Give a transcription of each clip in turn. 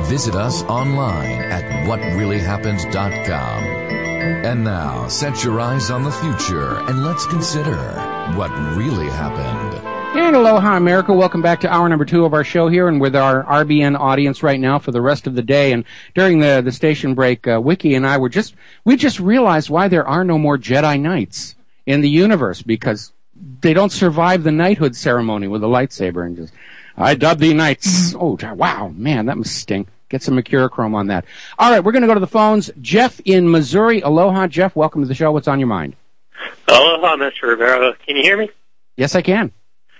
Visit us online at whatreallyhappened.com. And now, set your eyes on the future and let's consider what really happened. And aloha, America. Welcome back to hour number 2 of our show here, and with our RBN audience right now for the rest of the day. And during the station break, Wiki and I we just realized why there are no more Jedi Knights in the universe, because they don't survive the knighthood ceremony with a lightsaber and just, I dub thee knights. Oh, wow, man, that must stink. Get some Mercurochrome on that. All right, we're going to go to the phones. Jeff in Missouri. Aloha, Jeff. Welcome to the show. What's on your mind? Aloha, Mr. Rivera. Can you hear me? Yes, I can.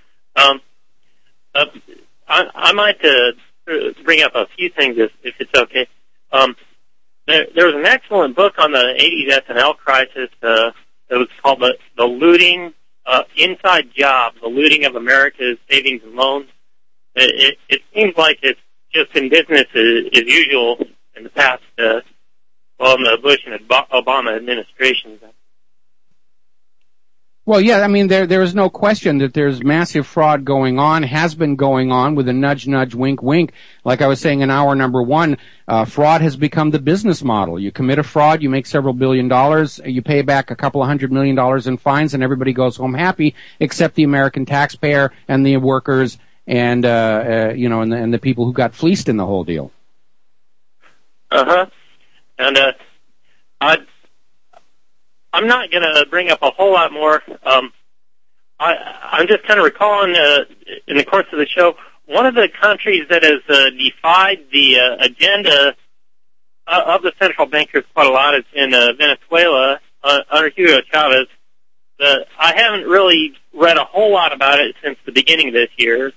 I might bring up a few things if it's okay. There was an excellent book on the 80s SNL crisis that was called The Looting, Inside Job, The Looting of America's Savings and Loans. It seems like it's just been business as usual in the past, in the Bush and Obama administrations. Well, yeah, I mean, there is no question that there's massive fraud going on, has been going on with a nudge, nudge, wink, wink. Like I was saying in hour number 1, fraud has become the business model. You commit a fraud, you make several $1 billion, you pay back a couple of $100 million in fines, and everybody goes home happy, except the American taxpayer and the workers and, and the people who got fleeced in the whole deal. And, I'm not going to bring up a whole lot more. I'm just kind of recalling in the course of the show, one of the countries that has defied the agenda of the central bankers quite a lot is in Venezuela under Hugo Chavez. I haven't really read a whole lot about it since the beginning of this year.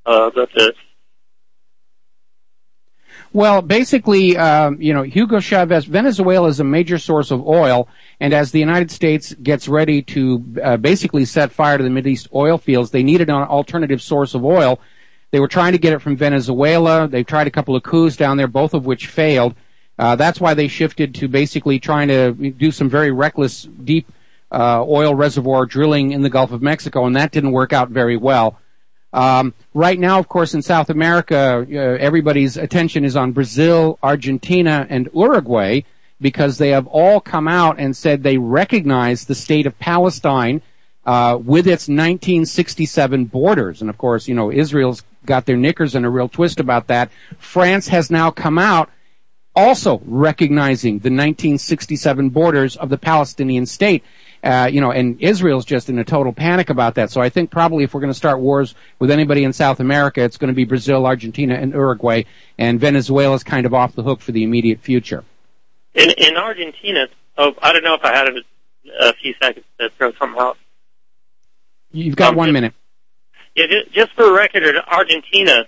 Well, basically, Hugo Chavez, Venezuela is a major source of oil, and as the United States gets ready to basically set fire to the Mideast oil fields, they needed an alternative source of oil. They were trying to get it from Venezuela. They tried a couple of coups down there, both of which failed. That's why they shifted to basically trying to do some very reckless, deep oil reservoir drilling in the Gulf of Mexico, and that didn't work out very well. Right now, of course, in South America, everybody's attention is on Brazil, Argentina, and Uruguay, because they have all come out and said they recognize the state of Palestine with its 1967 borders. And, of course, Israel's got their knickers in a real twist about that. France has now come out also recognizing the 1967 borders of the Palestinian state. And Israel's just in a total panic about that. So I think probably if we're going to start wars with anybody in South America, it's going to be Brazil, Argentina, and Uruguay, and Venezuela's kind of off the hook for the immediate future. In Argentina, I don't know if I had a few seconds to throw something out. You've got 1 minute. Yeah, just for the record, in Argentina,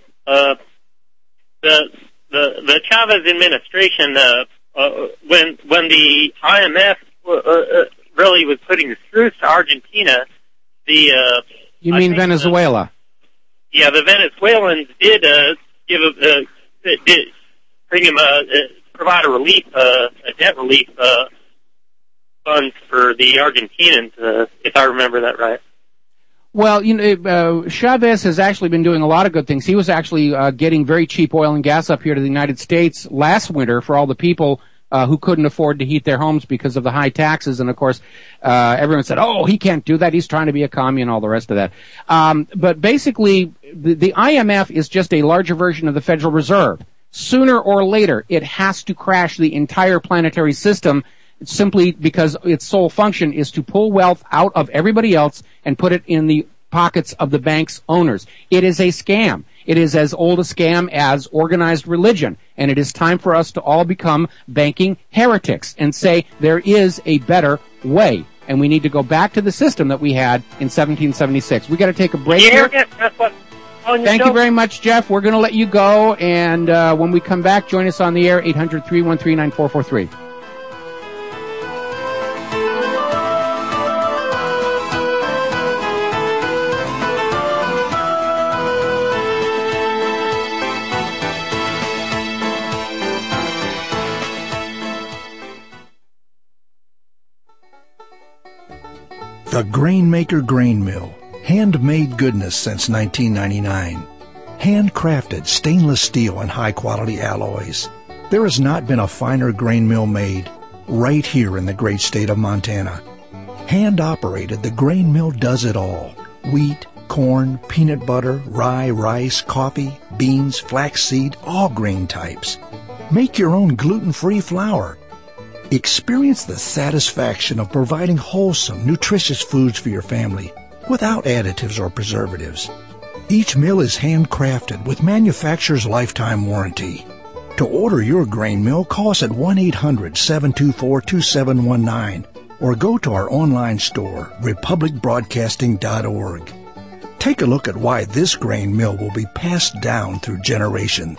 the Chavez administration, when the IMF really was putting the screws to Argentina, You mean Venezuela? The Venezuelans did provide a debt relief funds for the Argentinians, if I remember that right. Well, Chavez has actually been doing a lot of good things. He was actually getting very cheap oil and gas up here to the United States last winter for all the people who couldn't afford to heat their homes because of the high taxes. And, of course, everyone said, oh, he can't do that. He's trying to be a commie and all the rest of that. But basically, the IMF is just a larger version of the Federal Reserve. Sooner or later, it has to crash the entire planetary system simply because its sole function is to pull wealth out of everybody else and put it in the pockets of the bank's owners. It is a scam. It is as old a scam as organized religion, and it is time for us to all become banking heretics and say there is a better way, and we need to go back to the system that we had in 1776. We got to take a break here. Thank you very much, Jeff. We're going to let you go, and when we come back, join us on the air, 800-313-9443. The Grainmaker Grain Mill, handmade goodness since 1999. Handcrafted stainless steel and high-quality alloys. There has not been a finer grain mill made right here in the great state of Montana. Hand-operated, the grain mill does it all. Wheat, corn, peanut butter, rye, rice, coffee, beans, flaxseed, all grain types. Make your own gluten-free flour. Experience the satisfaction of providing wholesome, nutritious foods for your family without additives or preservatives. Each mill is handcrafted with manufacturer's lifetime warranty. To order your grain mill, call us at 1-800-724-2719 or go to our online store, republicbroadcasting.org. Take a look at why this grain mill will be passed down through generations.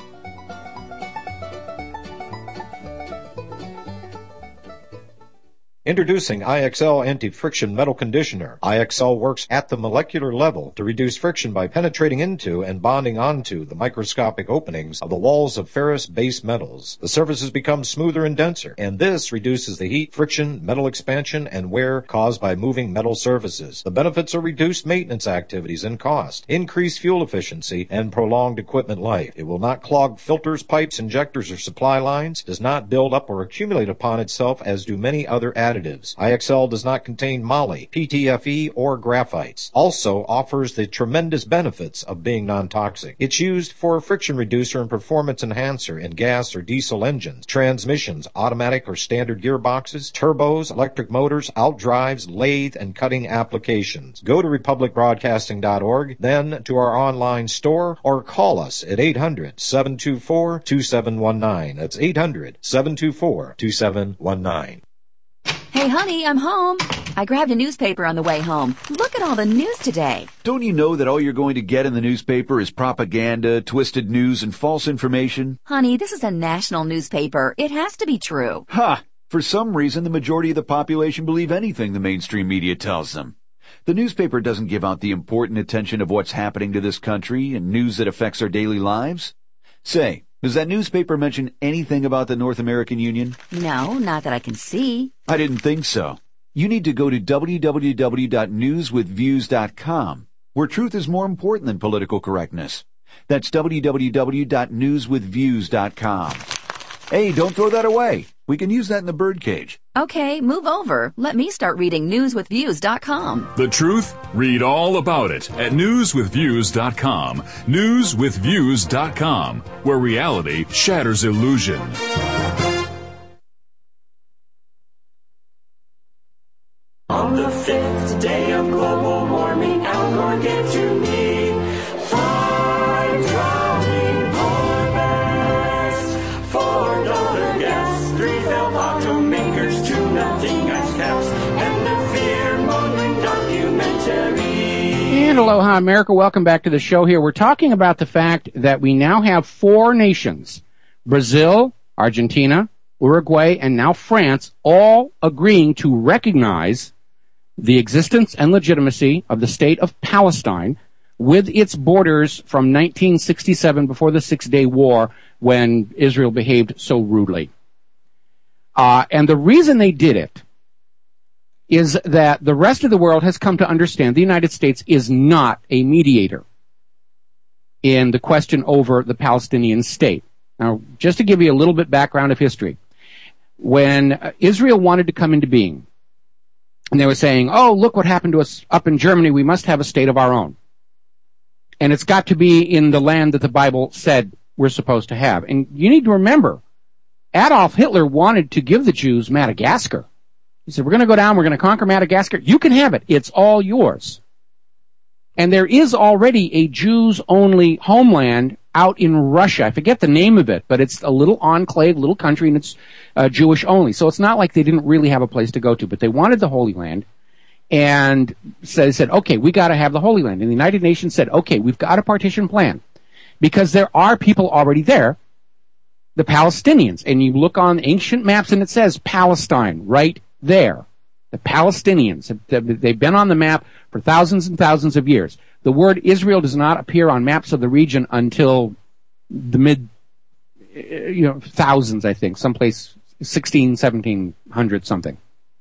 Introducing IXL Anti-Friction Metal Conditioner. IXL works at the molecular level to reduce friction by penetrating into and bonding onto the microscopic openings of the walls of ferrous base metals. The surfaces become smoother and denser, and this reduces the heat, friction, metal expansion, and wear caused by moving metal surfaces. The benefits are reduced maintenance activities and cost, increased fuel efficiency, and prolonged equipment life. It will not clog filters, pipes, injectors, or supply lines, does not build up or accumulate upon itself as do many other additives. IXL does not contain moly, PTFE, or graphites. Also offers the tremendous benefits of being non-toxic. It's used for a friction reducer and performance enhancer in gas or diesel engines, transmissions, automatic or standard gearboxes, turbos, electric motors, outdrives, lathe, and cutting applications. Go to republicbroadcasting.org, then to our online store, or call us at 800-724-2719. That's 800-724-2719. Hey, honey, I'm home. I grabbed a newspaper on the way home. Look at all the news today. Don't you know that all you're going to get in the newspaper is propaganda, twisted news, and false information? Honey, this is a national newspaper. It has to be true. Ha! For some reason, the majority of the population believe anything the mainstream media tells them. The newspaper doesn't give out the important attention of what's happening to this country and news that affects our daily lives. Say, does that newspaper mention anything about the North American Union? No, not that I can see. I didn't think so. You need to go to www.newswithviews.com, where truth is more important than political correctness. That's www.newswithviews.com. Hey, don't throw that away. We can use that in the birdcage. Okay, move over. Let me start reading newswithviews.com. The truth? Read all about it at newswithviews.com. Newswithviews.com, where reality shatters illusion. On the 5th day of global warming, Al Gore gave to me 5 drowning polar bears, $4 gas, 3 failed automakers, 2 melting ice caps, and a fear-mongering documentary. And aloha, America. Welcome back to the show here. We're talking about the fact that we now have 4 nations, Brazil, Argentina, Uruguay, and now France, all agreeing to recognize the existence and legitimacy of the state of Palestine with its borders from 1967 before the Six-Day War when Israel behaved so rudely. And the reason they did it is that the rest of the world has come to understand the United States is not a mediator in the question over the Palestinian state. Now, just to give you a little bit background of history, when Israel wanted to come into being, and they were saying, oh, look what happened to us up in Germany. We must have a state of our own. And it's got to be in the land that the Bible said we're supposed to have. And you need to remember, Adolf Hitler wanted to give the Jews Madagascar. He said, we're going to go down, we're going to conquer Madagascar. You can have it. It's all yours. And there is already a Jews-only homeland out in Russia. I forget the name of it, but it's a little enclave, little country, and it's Jewish only. So it's not like they didn't really have a place to go to, but they wanted the Holy Land, and so they said, okay, we got to have the Holy Land. And the United Nations said, okay, we've got a partition plan, because there are people already there, the Palestinians. And you look on ancient maps, and it says Palestine right there. The Palestinians, they've been on the map for thousands and thousands of years. The word Israel does not appear on maps of the region until the mid, thousands, I think, someplace 1700 something.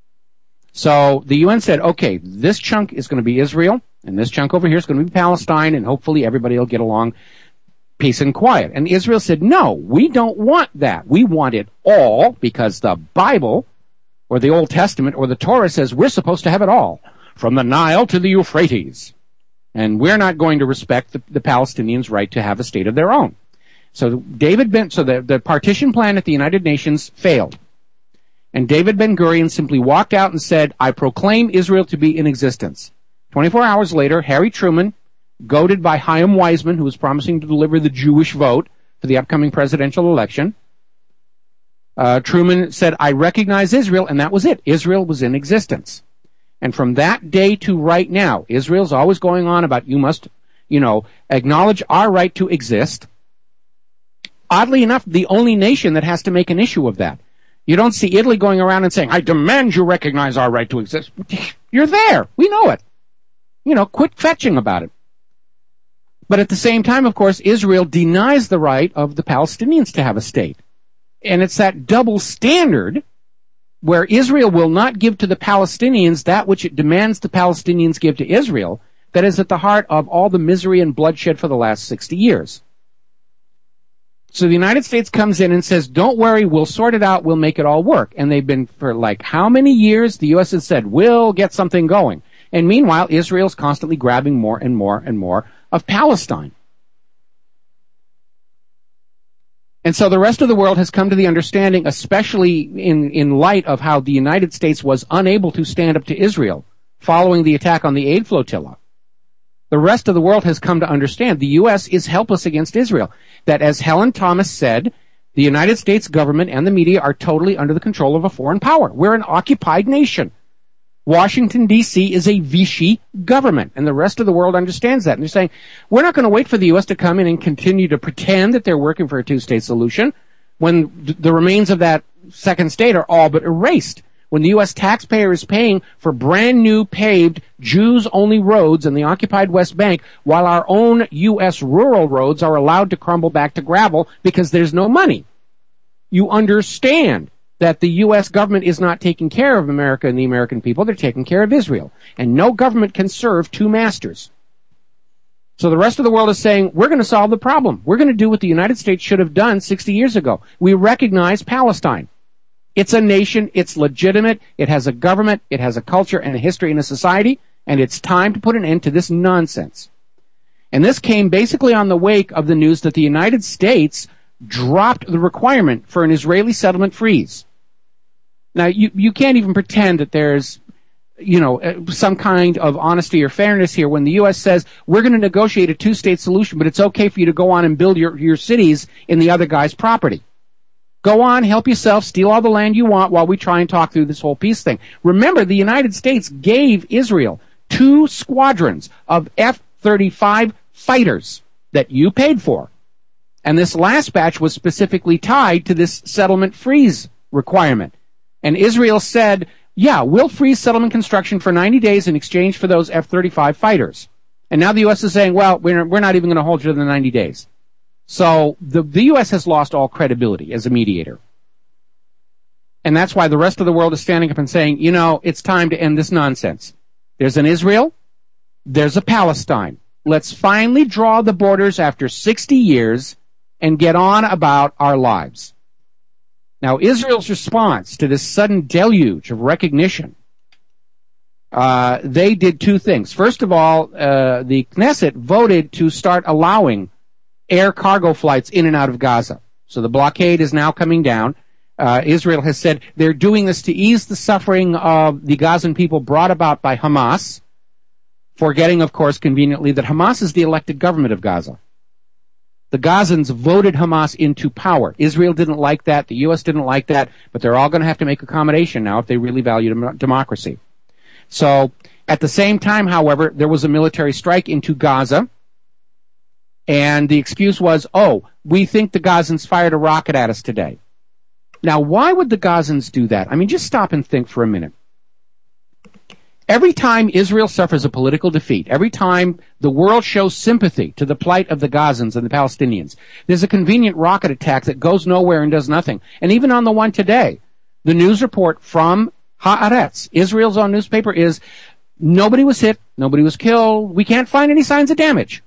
So the UN said, okay, this chunk is going to be Israel, and this chunk over here is going to be Palestine, and hopefully everybody will get along. peace and quiet. And Israel said, no, we don't want that. We want it all, because the Bible, or the Old Testament, or the Torah says we're supposed to have it all, from the Nile to the Euphrates. And we're not going to respect the Palestinians' right to have a state of their own. So the partition plan at the United Nations failed. And David Ben-Gurion simply walked out and said, I proclaim Israel to be in existence. 24 hours later, Harry Truman, goaded by Chaim Weizmann, who was promising to deliver the Jewish vote for the upcoming presidential election, Truman said, I recognize Israel, and that was it. Israel was in existence. And from that day to right now, Israel's always going on about you must, acknowledge our right to exist. Oddly enough, the only nation that has to make an issue of that. You don't see Italy going around and saying, I demand you recognize our right to exist. You're there. We know it. Quit fetching about it. But at the same time, of course, Israel denies the right of the Palestinians to have a state. And it's that double standard where Israel will not give to the Palestinians that which it demands the Palestinians give to Israel that is at the heart of all the misery and bloodshed for the last 60 years. So the United States comes in and says, don't worry, we'll sort it out, we'll make it all work. And they've been, for how many years, the U.S. has said, we'll get something going. And meanwhile, Israel's constantly grabbing more and more and more of Palestine. And so the rest of the world has come to the understanding, especially in light of how the United States was unable to stand up to Israel following the attack on the aid flotilla. The rest of the world has come to understand the U.S. is helpless against Israel. That, as Helen Thomas said, the United States government and the media are totally under the control of a foreign power. We're an occupied nation. Washington, D.C. is a Vichy government, and the rest of the world understands that. And they're saying, we're not going to wait for the U.S. to come in and continue to pretend that they're working for a two-state solution when the remains of that second state are all but erased. When the U.S. taxpayer is paying for brand new paved Jews-only roads in the occupied West Bank, while our own U.S. rural roads are allowed to crumble back to gravel because there's no money. You understand that the U.S. government is not taking care of America and the American people. They're taking care of Israel. And no government can serve two masters. So the rest of the world is saying, we're going to solve the problem. We're going to do what the United States should have done 60 years ago. We recognize Palestine. It's a nation, it's legitimate, it has a government, it has a culture and a history and a society, and it's time to put an end to this nonsense. And this came basically on the wake of the news that the United States dropped the requirement for an Israeli settlement freeze. Now, you can't even pretend that there's, some kind of honesty or fairness here when the U.S. says, we're going to negotiate a two-state solution, but it's okay for you to go on and build your cities in the other guy's property. Go on, help yourself, steal all the land you want while we try and talk through this whole peace thing. Remember, the United States gave Israel 2 squadrons of F-35 fighters that you paid for. And this last batch was specifically tied to this settlement freeze requirement. And Israel said, yeah, we'll freeze settlement construction for 90 days in exchange for those F-35 fighters. And now the U.S. is saying, well, we're not even going to hold you to the 90 days. So the U.S. has lost all credibility as a mediator. And that's why the rest of the world is standing up and saying, it's time to end this nonsense. There's an Israel. There's a Palestine. Let's finally draw the borders after 60 years and get on about our lives. Now, Israel's response to this sudden deluge of recognition, they did 2 things. First of all, the Knesset voted to start allowing air cargo flights in and out of Gaza. So the blockade is now coming down. Israel has said they're doing this to ease the suffering of the Gazan people brought about by Hamas, forgetting, of course, conveniently, that Hamas is the elected government of Gaza. The Gazans voted Hamas into power. Israel didn't like that. The U.S. didn't like that. But they're all going to have to make accommodation now if they really value democracy. So at the same time, however, there was a military strike into Gaza. And the excuse was, we think the Gazans fired a rocket at us today. Now, why would the Gazans do that? I mean, just stop and think for a minute. Every time Israel suffers a political defeat, every time the world shows sympathy to the plight of the Gazans and the Palestinians, there's a convenient rocket attack that goes nowhere and does nothing. And even on the one today, the news report from Haaretz, Israel's own newspaper, is nobody was hit, nobody was killed, we can't find any signs of damage.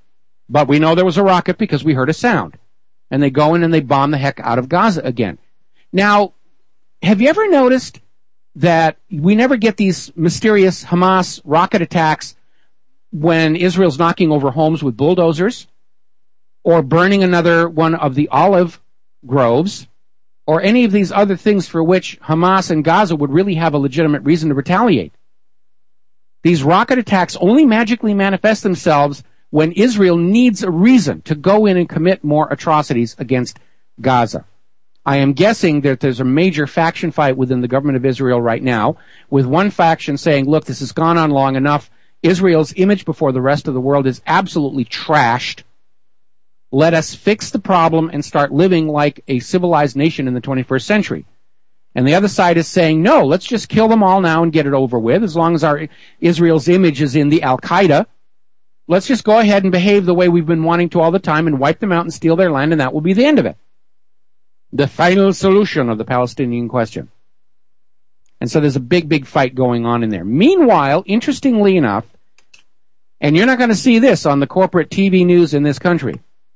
But we know there was a rocket because we heard a sound. And they go in and they bomb the heck out of Gaza again. Now, have you ever noticed that we never get these mysterious Hamas rocket attacks when Israel's knocking over homes with bulldozers, or burning another one of the olive groves, or any of these other things for which Hamas and Gaza would really have a legitimate reason to retaliate? These rocket attacks only magically manifest themselves when Israel needs a reason to go in and commit more atrocities against Gaza. I am guessing that there's a major faction fight within the government of Israel right now, with one faction saying, look, this has gone on long enough. Israel's image before the rest of the world is absolutely trashed. Let us fix the problem and start living like a civilized nation in the 21st century. And the other side is saying, no, let's just kill them all now and get it over with. As long as our Israel's image is in the Al-Qaeda, let's just go ahead and behave the way we've been wanting to all the time and wipe them out and steal their land, and that will be the end of it. The final solution of the Palestinian question. And so there's a big, big fight going on in there. Meanwhile, interestingly enough, and you're not going to see this on the corporate TV news in this country,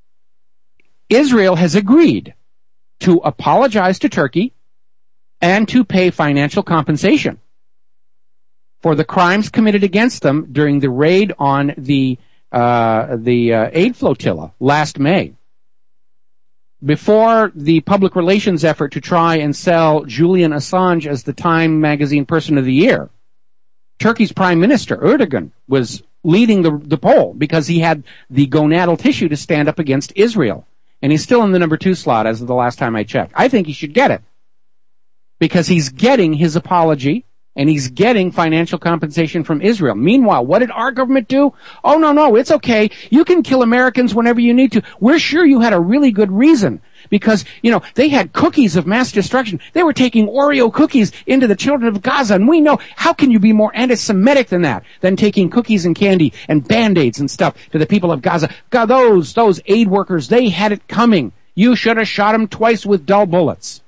Israel has agreed to apologize to Turkey and to pay financial compensation for the crimes committed against them during the raid on the aid flotilla last May. Before the public relations effort to try and sell Julian Assange as the Time magazine Person of the Year, Turkey's Prime Minister, Erdogan, was leading the poll because he had the gonadal tissue to stand up against Israel. And he's still in the number 2 slot as of the last time I checked. I think he should get it, because he's getting his apology and he's getting financial compensation from Israel. Meanwhile, what did our government do? Oh, no, it's okay. You can kill Americans whenever you need to. We're sure you had a really good reason, because, they had cookies of mass destruction. They were taking Oreo cookies into the children of Gaza, and we know, how can you be more anti-Semitic than that, than taking cookies and candy and Band-Aids and stuff to the people of Gaza? God, those aid workers, they had it coming. You should have shot them twice with dull bullets.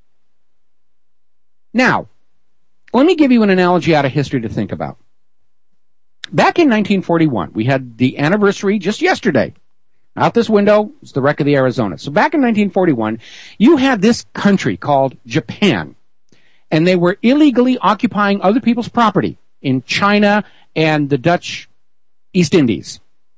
Now, let me give you an analogy out of history to think about. Back in 1941, we had the anniversary just yesterday. Out this window is the wreck of the Arizona. So back in 1941, you had this country called Japan, and they were illegally occupying other people's property in China and the Dutch East Indies.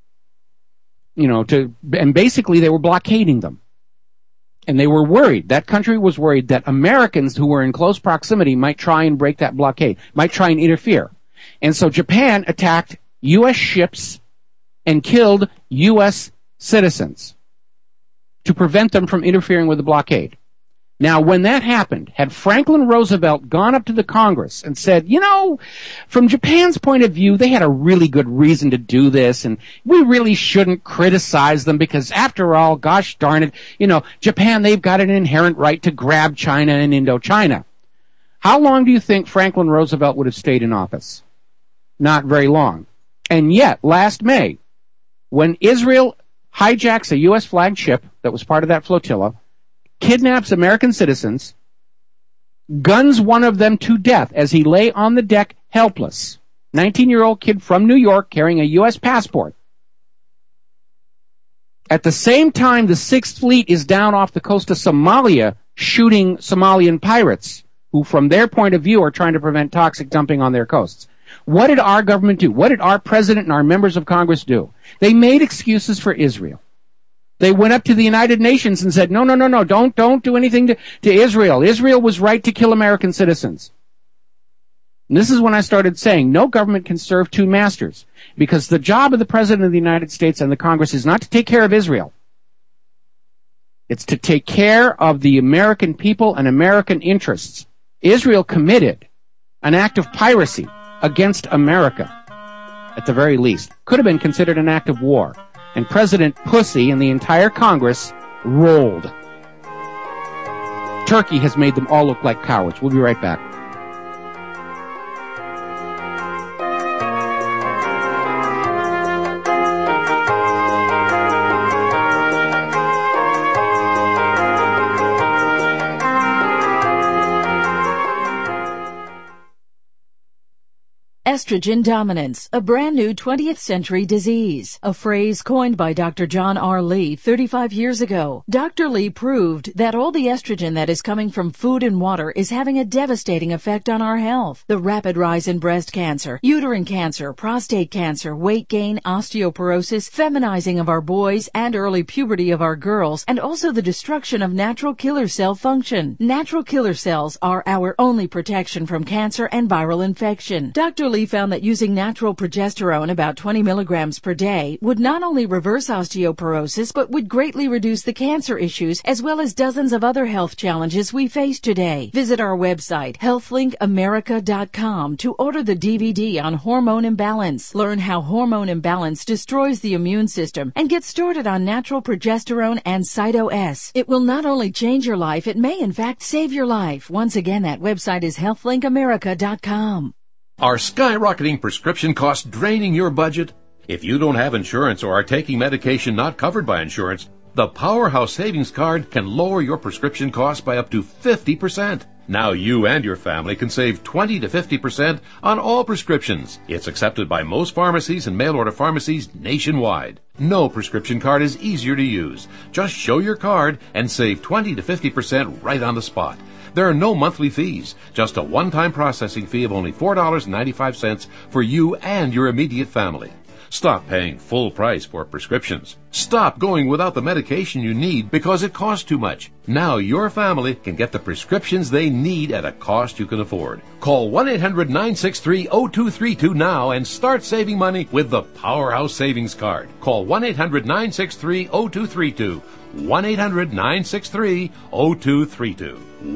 And basically they were blockading them. And they were worried, that country was worried that Americans who were in close proximity might try and break that blockade, might try and interfere. And so Japan attacked U.S. ships and killed U.S. citizens to prevent them from interfering with the blockade. Now, when that happened, had Franklin Roosevelt gone up to the Congress and said, from Japan's point of view, they had a really good reason to do this, and we really shouldn't criticize them because, after all, gosh darn it, Japan, they've got an inherent right to grab China and Indochina. How long do you think Franklin Roosevelt would have stayed in office? Not very long. And yet, last May, when Israel hijacks a U.S. flagged ship that was part of that flotilla, kidnaps American citizens, guns one of them to death as he lay on the deck helpless. 19-year-old kid from New York carrying a U.S. passport. At the same time, the 6th Fleet is down off the coast of Somalia shooting Somalian pirates who, from their point of view, are trying to prevent toxic dumping on their coasts. What did our government do? What did our president and our members of Congress do? They made excuses for Israel. They went up to the United Nations and said, no, don't do anything to Israel. Israel was right to kill American citizens. And this is when I started saying no government can serve two masters, because the job of the President of the United States and the Congress is not to take care of Israel. It's to take care of the American people and American interests. Israel committed an act of piracy against America, at the very least. Could have been considered an act of war. And President Pussy and the entire Congress rolled. Turkey has made them all look like cowards. We'll be right back. Estrogen dominance, a brand new 20th century disease, a phrase coined by Dr. John R. Lee 35 years ago. Dr. Lee proved that all the estrogen that is coming from food and water is having a devastating effect on our health. The rapid rise in breast cancer, uterine cancer, prostate cancer, weight gain, osteoporosis, feminizing of our boys, and early puberty of our girls, and also the destruction of natural killer cell function. Natural killer cells are our only protection from cancer and viral infection. Dr. Lee found that using natural progesterone, about 20 milligrams per day, would not only reverse osteoporosis, but would greatly reduce the cancer issues as well as dozens of other health challenges we face today. Visit our website, healthlinkamerica.com, to order the DVD on hormone imbalance. Learn how hormone imbalance destroys the immune system and get started on natural progesterone and Cyto-S. It will not only change your life, it may in fact save your life. Once again, that website is healthlinkamerica.com. Are skyrocketing prescription costs draining your budget? If you don't have insurance or are taking medication not covered by insurance, the Powerhouse Savings Card can lower your prescription costs by up to 50%. Now you and your family can save 20 to 50% on all prescriptions. It's accepted by most pharmacies and mail-order pharmacies nationwide. No prescription card is easier to use. Just show your card and save 20 to 50% right on the spot. There are no monthly fees, just a one-time processing fee of only $4.95 for you and your immediate family. Stop paying full price for prescriptions. Stop going without the medication you need because it costs too much. Now your family can get the prescriptions they need at a cost you can afford. Call 1-800-963-0232 now and start saving money with the Powerhouse Savings Card. Call 1-800-963-0232. 1-800-963-0232.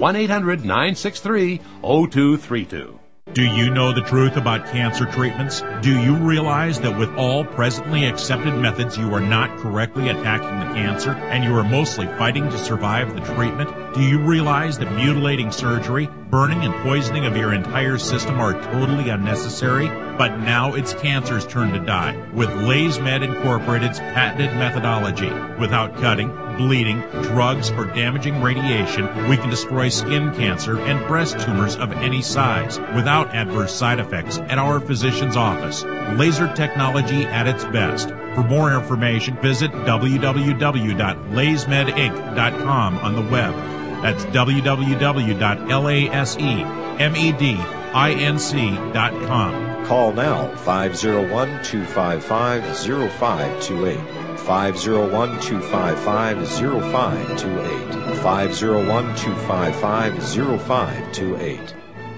1-800-963-0232. Do you know the truth about cancer treatments? Do you realize that with all presently accepted methods, you are not correctly attacking the cancer and you are mostly fighting to survive the treatment? Do you realize that mutilating surgery, burning and poisoning of your entire system are totally unnecessary? But now it's cancer's turn to die with LaysMed Incorporated's patented methodology. Without cutting, bleeding, drugs, or damaging radiation, we can destroy skin cancer and breast tumors of any size without adverse side effects at our physician's office. Laser technology at its best. For more information, visit www.laysmedinc.com on the web. That's www.lasemedinc.com. Call now, 501-255-0528. 501-255-0528. 501-255-0528.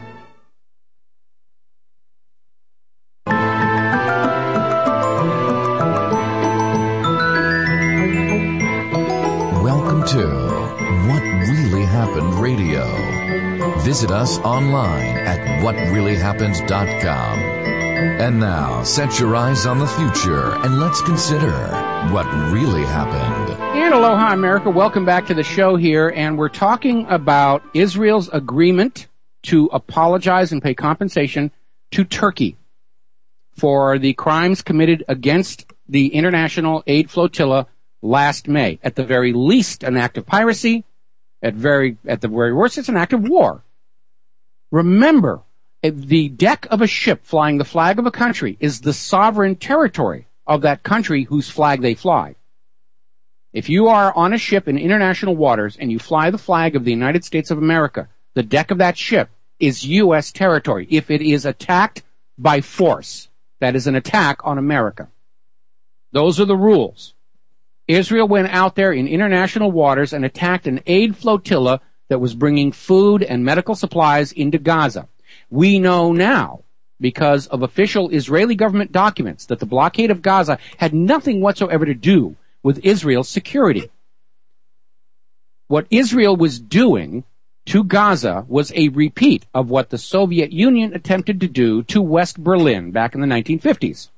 Welcome to What Really Happened Radio. Visit us online at whatreallyhappens.com. And now, set your eyes on the future and let's consider what really happened. And aloha, America. Welcome back to the show here. And we're talking about Israel's agreement to apologize and pay compensation to Turkey for the crimes committed against the International Aid Flotilla last May. At the very least, an act of piracy. At the very worst, it's an act of war. Remember, the deck of a ship flying the flag of a country is the sovereign territory of that country whose flag they fly. If you are on a ship in international waters and you fly the flag of the United States of America, the deck of that ship is U.S. territory. If it is attacked by force, that is an attack on America. Those are the rules. Israel went out there in international waters and attacked an aid flotilla that was bringing food and medical supplies into Gaza. We know now, because of official Israeli government documents, that the blockade of Gaza had nothing whatsoever to do with Israel's security. What Israel was doing to Gaza was a repeat of what the Soviet Union attempted to do to West Berlin back in the 1950s.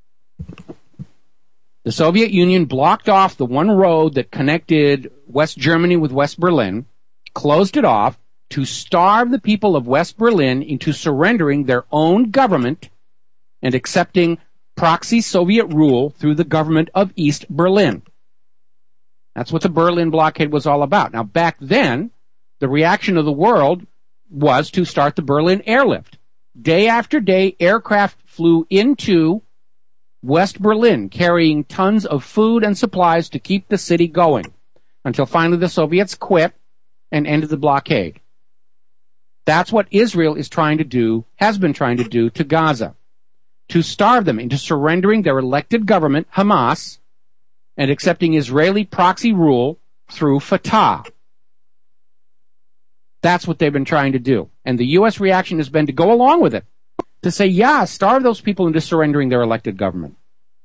The Soviet Union blocked off the one road that connected West Germany with West Berlin, closed it off, to starve the people of West Berlin into surrendering their own government and accepting proxy Soviet rule through the government of East Berlin. That's what the Berlin blockade was all about. Now, back then, the reaction of the world was to start the Berlin airlift. day after day, aircraft flew into West Berlin carrying tons of food and supplies to keep the city going until finally the Soviets quit and ended the blockade. That's what Israel is trying to do, has been trying to do to Gaza, to starve them into surrendering their elected government, Hamas, and accepting Israeli proxy rule through Fatah. That's what they've been trying to do. And the U.S. reaction has been to go along with it, to say, yeah, starve those people into surrendering their elected government.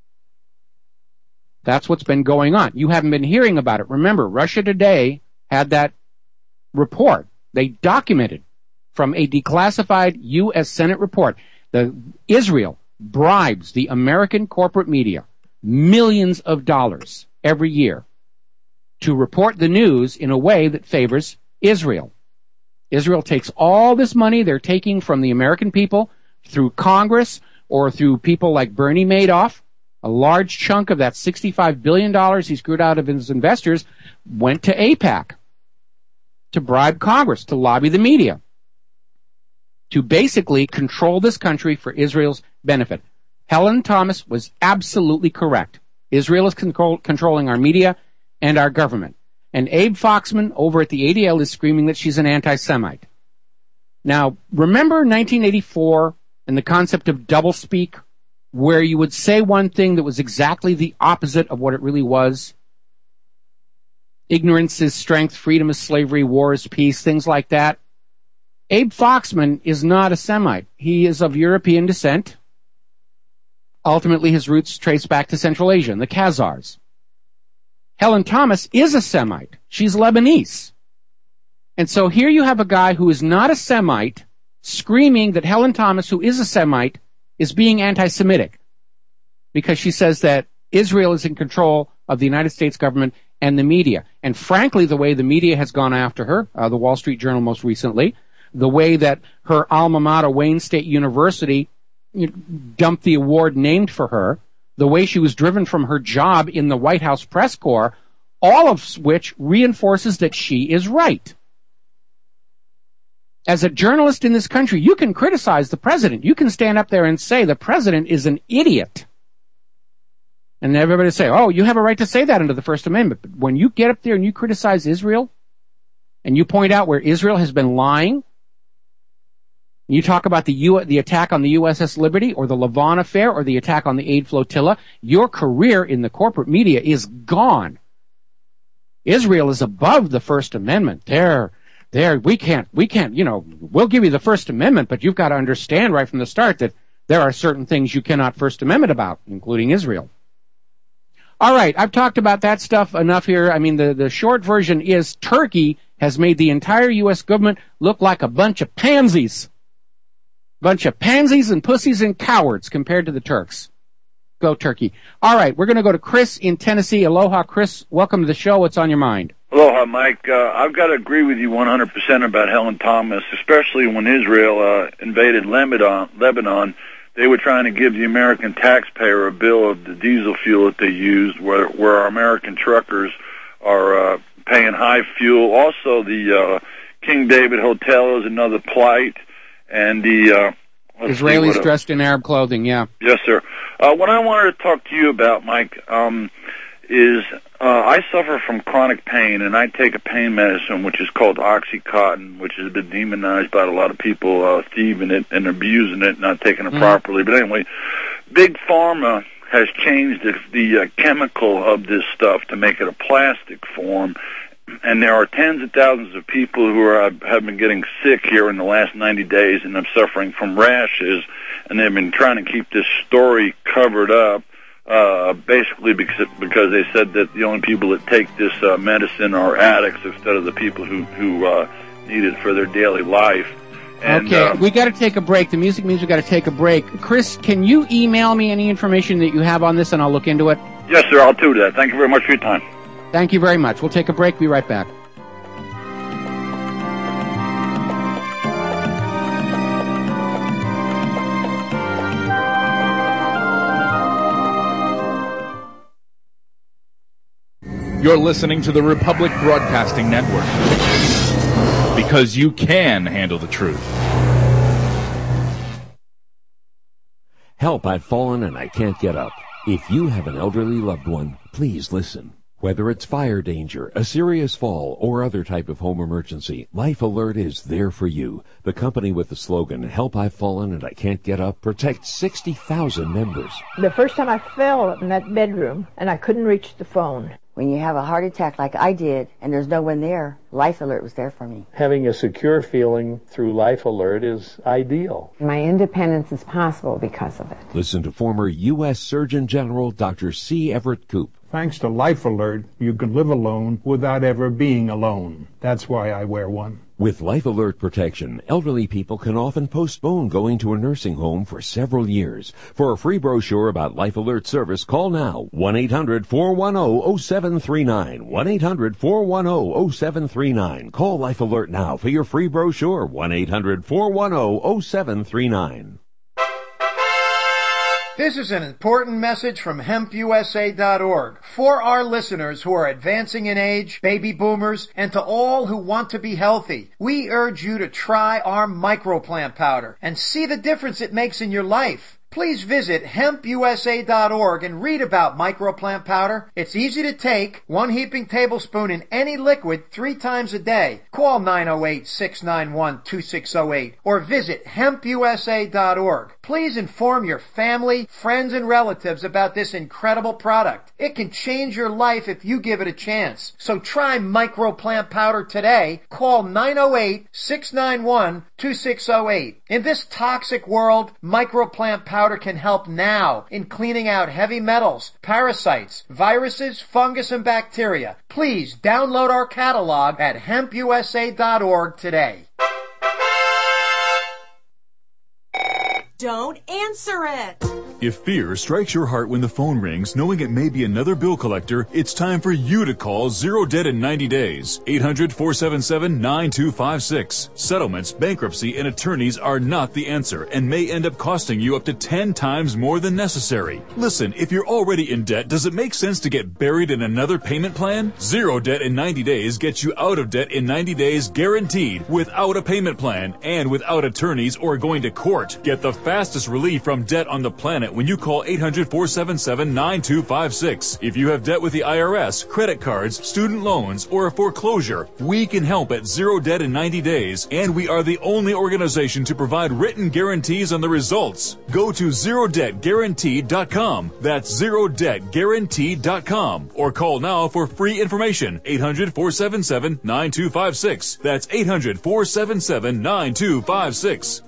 That's what's been going on. You haven't been hearing about it. Remember, Russia Today had that report. They documented from a declassified U.S. Senate report. Israel bribes the American corporate media millions of dollars every year to report the news in a way that favors Israel. Israel takes all this money they're taking from the American people through Congress or through people like Bernie Madoff. A large chunk of that $65 billion he screwed out of his investors went to AIPAC to bribe Congress, to lobby the media, to basically control this country for Israel's benefit. Helen Thomas was absolutely correct. Israel is controlling our media and our government. And Abe Foxman over at the ADL is screaming that she's an anti-Semite. Now, remember 1984 and the concept of doublespeak, where you would say one thing that was exactly the opposite of what it really was? Ignorance is strength, freedom is slavery, war is peace, things like that. Abe Foxman is not a Semite. He is of European descent. Ultimately, his roots trace back to Central Asia and the Khazars. Helen Thomas is a Semite. She's Lebanese. And so here you have a guy who is not a Semite screaming that Helen Thomas, who is a Semite, is being anti-Semitic because she says that Israel is in control of the United States government and the media. And frankly, the way the media has gone after her, the Wall Street Journal most recently, the way that her alma mater, Wayne State University, dumped the award named for her, the way she was driven from her job in the White House press corps, all of which reinforces that she is right. As a journalist in this country, you can criticize the president. You can stand up there and say the president is an idiot. And everybody say, oh, you have a right to say that under the First Amendment. But when you get up there and you criticize Israel, and you point out where Israel has been lying, you talk about the attack on the USS Liberty or the Lavon affair or the attack on the aid flotilla, your career in the corporate media is gone. Israel is above the First Amendment. We can't, we'll give you the First Amendment, but you've got to understand right from the start that there are certain things you cannot First Amendment about, including Israel. All right, I've talked about that stuff enough here. I mean, the short version is Turkey has made the entire U.S. government look like a bunch of pansies. Bunch of pansies and pussies and cowards compared to the Turks. Go Turkey. All right, we're going to go to Chris in Tennessee. Aloha, Chris. Welcome to the show. What's on your mind? Aloha, Mike. I've got to agree with you 100% about Helen Thomas, especially when Israel invaded Lebanon. They were trying to give the American taxpayer a bill of the diesel fuel that they used, where our American truckers are paying high fuel. Also, the King David Hotel is another plight. And the Israelis dressed in Arab clothing, yeah. Yes, sir. What I wanted to talk to you about, Mike, is I suffer from chronic pain, and I take a pain medicine which is called Oxycontin, which has been demonized by a lot of people thieving it and abusing it, not taking it properly. But anyway, Big Pharma has changed the chemical of this stuff to make it a plastic form. And there are tens of thousands of people who have been getting sick here in the last 90 days and are suffering from rashes, and they've been trying to keep this story covered up, basically because they said that the only people that take this medicine are addicts instead of the people who need it for their daily life. And, okay, we got to take a break. The music means we got to take a break. Chris, can you email me any information that you have on this, and I'll look into it? Yes, sir, I'll do that. Thank you very much for your time. Thank you very much. We'll take a break. Be right back. You're listening to the Republic Broadcasting Network. Because you can handle the truth. Help, I've fallen and I can't get up. If you have an elderly loved one, please listen. Whether it's fire danger, a serious fall, or other type of home emergency, Life Alert is there for you. The company with the slogan, Help, I've fallen and I can't get up, protects 60,000 members. The first time I fell in that bedroom and I couldn't reach the phone. When you have a heart attack like I did and there's no one there, Life Alert was there for me. Having a secure feeling through Life Alert is ideal. My independence is possible because of it. Listen to former U.S. Surgeon General Dr. C. Everett Koop. Thanks to Life Alert, you can live alone without ever being alone. That's why I wear one. With Life Alert protection, elderly people can often postpone going to a nursing home for several years. For a free brochure about Life Alert service, call now 1-800-410-0739. 1-800-410-0739. Call Life Alert now for your free brochure. 1-800-410-0739. This is an important message from HempUSA.org for our listeners who are advancing in age, baby boomers, and to all who want to be healthy. We urge you to try our microplant powder and see the difference it makes in your life. Please visit HempUSA.org and read about microplant powder. It's easy to take, 1 heaping tablespoon in any liquid 3 times a day. Call 908-691-2608 or visit HempUSA.org. Please inform your family, friends, and relatives about this incredible product. It can change your life if you give it a chance. So try microplant powder today. Call 908-691-2608. In this toxic world, microplant powder can help now in cleaning out heavy metals, parasites, viruses, fungus, and bacteria. Please download our catalog at HempUSA.org today. Don't answer it! If fear strikes your heart when the phone rings, knowing it may be another bill collector, it's time for you to call Zero Debt in 90 days. 800-477-9256. Settlements, bankruptcy, and attorneys are not the answer and may end up costing you up to 10 times more than necessary. Listen, if you're already in debt, does it make sense to get buried in another payment plan? Zero Debt in 90 days gets you out of debt in 90 days guaranteed, without a payment plan, and without attorneys or going to court. Get the fastest relief from debt on the planet when you call 800-477-9256. If you have debt with the IRS, credit cards, student loans, or a foreclosure, we can help at Zero Debt in 90 days, and we are the only organization to provide written guarantees on the results. Go to ZeroDebtGuaranteed.com. That's ZeroDebtGuaranteed.com. Or call now for free information. 800-477-9256. That's 800-477-9256.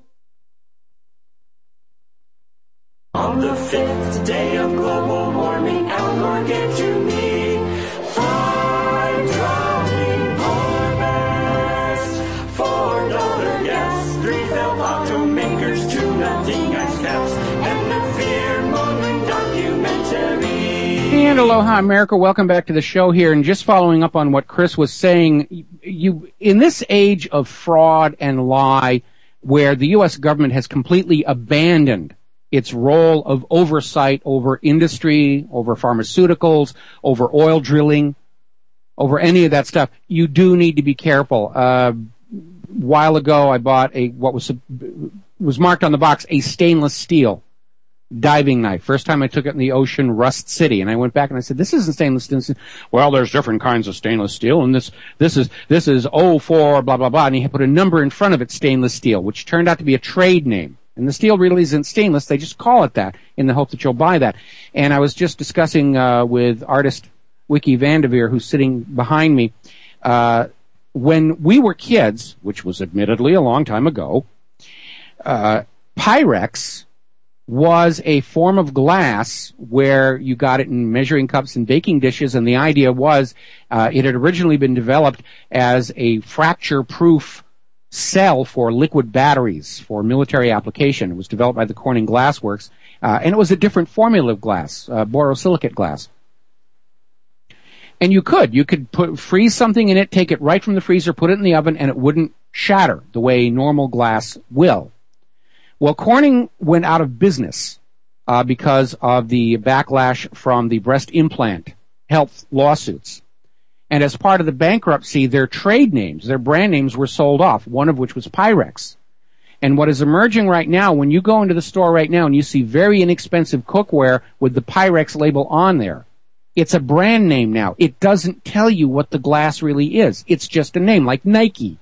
On the 5th day of global warming, Al Gore gave to me 5 dropping harvest, $4 gas, 3 failed automakers, 2 melting ice caps, and the fear-mongering documentary. And aloha, America. Welcome back to the show here. And just following up on what Chris was saying, you in this age of fraud and lie, where the U.S. government has completely abandoned its role of oversight over industry, over pharmaceuticals, over oil drilling, over any of that stuff, you do need to be careful. While ago, I bought what was marked on the box, a stainless steel diving knife. First time I took it in the ocean, Rust City, and I went back and I said, "This isn't stainless steel." Well, there's different kinds of stainless steel, and this is 04 blah blah blah, and he put a number in front of it, stainless steel, which turned out to be a trade name. And the steel really isn't stainless. They just call it that in the hope that you'll buy that. And I was just discussing with artist Wiki Vandeveer, who's sitting behind me. When we were kids, which was admittedly a long time ago, Pyrex was a form of glass where you got it in measuring cups and baking dishes. And the idea was it had originally been developed as a fracture-proof cell for liquid batteries for military application. It was developed by the Corning Glass Works, and it was a different formula of glass, borosilicate glass. And you could freeze something in it, take it right from the freezer, put it in the oven, and it wouldn't shatter the way normal glass will. Well, Corning went out of business because of the backlash from the breast implant health lawsuits. And as part of the bankruptcy, their trade names, their brand names were sold off, one of which was Pyrex. And what is emerging right now, when you go into the store right now and you see very inexpensive cookware with the Pyrex label on there, it's a brand name now. It doesn't tell you what the glass really is. It's just a name, like Nike,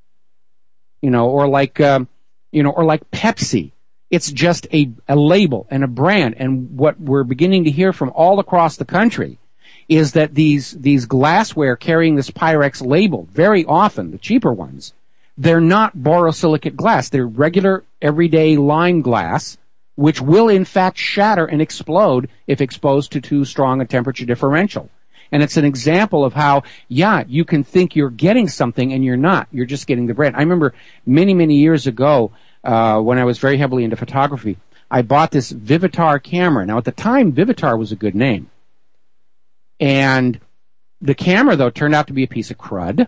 or like Pepsi. It's just a label and a brand. And what we're beginning to hear from all across the country is that these glassware carrying this Pyrex label, very often, the cheaper ones, they're not borosilicate glass. They're regular, everyday line glass, which will in fact shatter and explode if exposed to too strong a temperature differential. And it's an example of how, you can think you're getting something and you're not. You're just getting the brand. I remember many, many years ago, when I was very heavily into photography, I bought this Vivitar camera. Now, at the time, Vivitar was a good name. And the camera, though, turned out to be a piece of crud.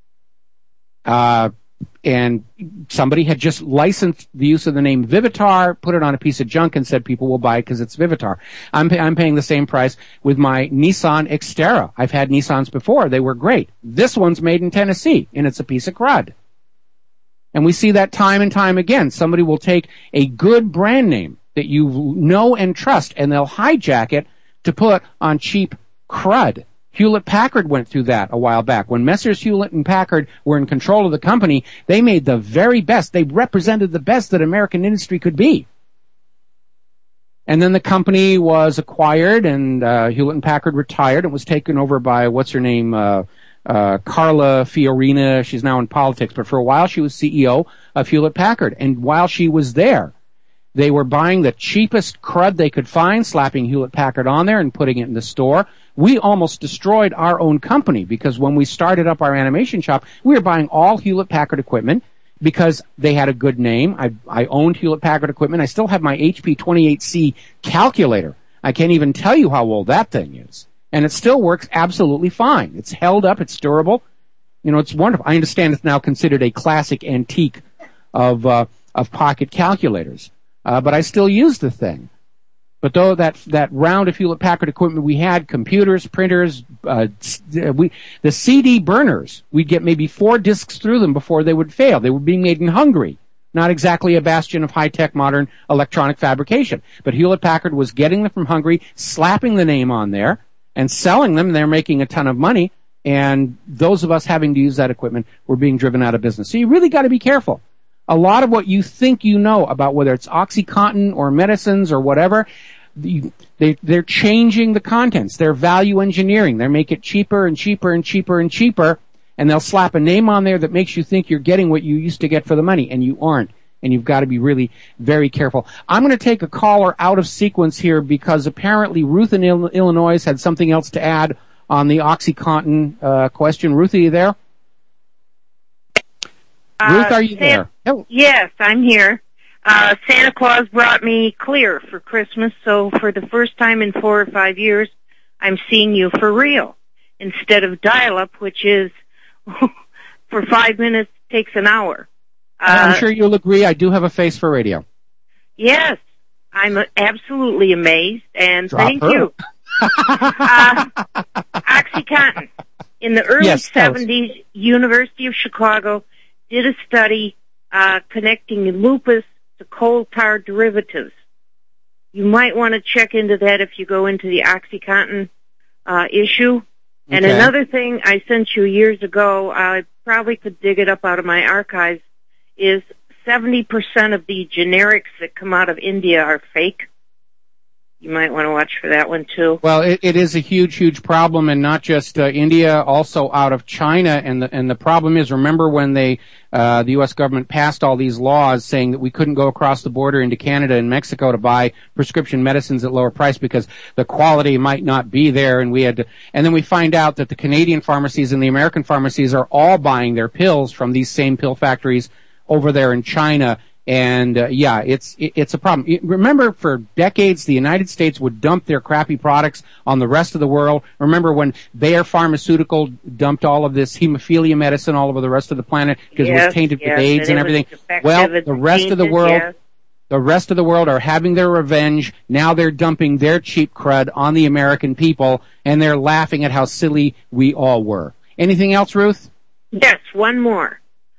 And somebody had just licensed the use of the name Vivitar, put it on a piece of junk, and said people will buy it because it's Vivitar. I'm paying the same price with my Nissan Xterra. I've had Nissans before. They were great. This one's made in Tennessee, and it's a piece of crud. And we see that time and time again. Somebody will take a good brand name that you know and trust, and they'll hijack it to put on cheap crud. Hewlett-Packard went through that a while back. When Messrs. Hewlett and Packard were in control of the company, they made the very best. They represented the best that American industry could be. And then the company was acquired, and Hewlett and Packard retired. It was taken over by, what's her name, Carla Fiorina. She's now in politics, but for a while she was CEO of Hewlett-Packard. And while she was there, they were buying the cheapest crud they could find, slapping Hewlett-Packard on there and putting it in the store. We almost destroyed our own company because when we started up our animation shop, we were buying all Hewlett-Packard equipment because they had a good name. I owned Hewlett-Packard equipment. I still have my HP 28C calculator. I can't even tell you how old that thing is. And it still works absolutely fine. It's held up. It's durable. It's wonderful. I understand it's now considered a classic antique of pocket calculators. But I still use the thing. But though that round of Hewlett-Packard equipment we had, computers, printers, the CD burners, we'd get maybe 4 discs through them before they would fail. They were being made in Hungary. Not exactly a bastion of high-tech modern electronic fabrication. But Hewlett-Packard was getting them from Hungary, slapping the name on there, and selling them. They're making a ton of money. And those of us having to use that equipment were being driven out of business. So you really got to be careful. A lot of what you think you know about whether it's OxyContin or medicines or whatever, they're changing the contents. They're value engineering. They make it cheaper and cheaper and cheaper and cheaper, and they'll slap a name on there that makes you think you're getting what you used to get for the money, and you aren't. And you've got to be really very careful. I'm going to take a caller out of sequence here because apparently Ruth in Illinois had something else to add on the OxyContin question. Ruth, are you there? Ruth, are you there? Oh. Yes, I'm here. Santa Claus brought me Clear for Christmas, so for the first time in 4 or 5 years, I'm seeing you for real instead of dial-up, which is for 5 minutes takes an hour. I'm sure you'll agree. I do have a face for radio. Yes, I'm absolutely amazed, and thank you. OxyContin. In the early 70s, University of Chicago did a study connecting lupus to coal tar derivatives. You might want to check into that if you go into the OxyContin issue. And another thing I sent you years ago, I probably could dig it up out of my archives, is 70% of the generics that come out of India are fake. You might want to watch for that one, too. Well, it is a huge, huge problem, and not just India, also out of China. And the problem is, remember when the U.S. government passed all these laws saying that we couldn't go across the border into Canada and Mexico to buy prescription medicines at lower price because the quality might not be there, and and then we find out that the Canadian pharmacies and the American pharmacies are all buying their pills from these same pill factories over there in China. And it's a problem. Remember, for decades, the United States would dump their crappy products on the rest of the world. Remember when Bayer Pharmaceutical dumped all of this hemophilia medicine all over the rest of the planet because it was tainted with AIDS and everything? Well, the rest of the world are having their revenge. Now they're dumping their cheap crud on the American people, and they're laughing at how silly we all were. Anything else, Ruth? Yes, one more.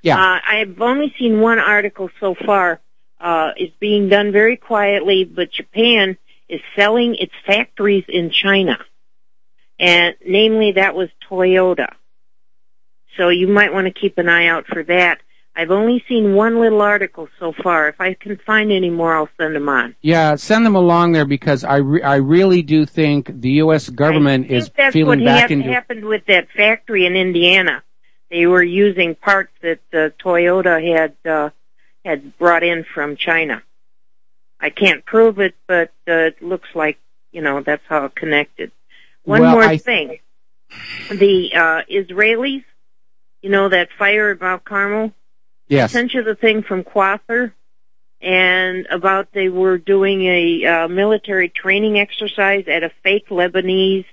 Yeah. I've only seen one article so far. It's being done very quietly, but Japan is selling its factories in China. And namely, that was Toyota. So you might want to keep an eye out for that. I've only seen one little article so far. If I can find any more, I'll send them on. Yeah, send them along there because I really do think the U.S. government is feeling back into... That's what happened with that factory in Indiana. They were using parts that Toyota had brought in from China. I can't prove it, but it looks like, that's how it connected. One more thing. The Israelis, that fire at Mount Carmel? Yes. I sent you the thing from Quasar and about they were doing a military training exercise at a fake Lebanese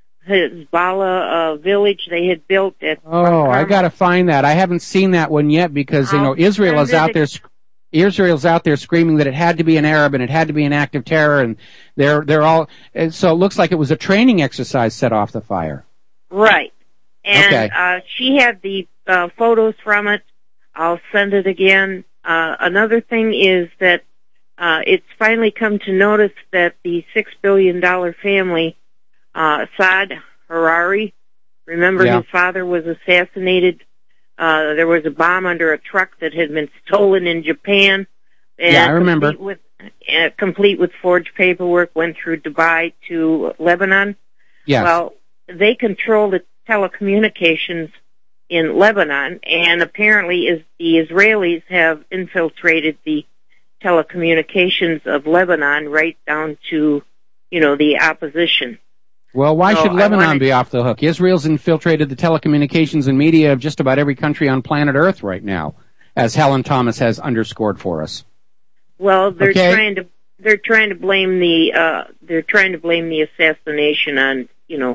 Hezbollah village they had built at Mount Carmel. I got to find that. I haven't seen that one yet because Israel is out there. Israel's out there screaming that it had to be an Arab and it had to be an act of terror, and they're all. So it looks like it was a training exercise set off the fire. Right, and she had the photos from it. I'll send it again. Another thing is that it's finally come to notice that the $6 billion family, Saad Harari, remember his father was assassinated. There was a bomb under a truck that had been stolen in Japan. And I remember. Complete with forged paperwork, went through Dubai to Lebanon. Yes. Well, they control the telecommunications in Lebanon, and apparently the Israelis have infiltrated the telecommunications of Lebanon right down to, the opposition. Well, why should Lebanon be off the hook? Israel's infiltrated the telecommunications and media of just about every country on planet Earth right now, as Helen Thomas has underscored for us. Well, they're trying to blame the assassination on,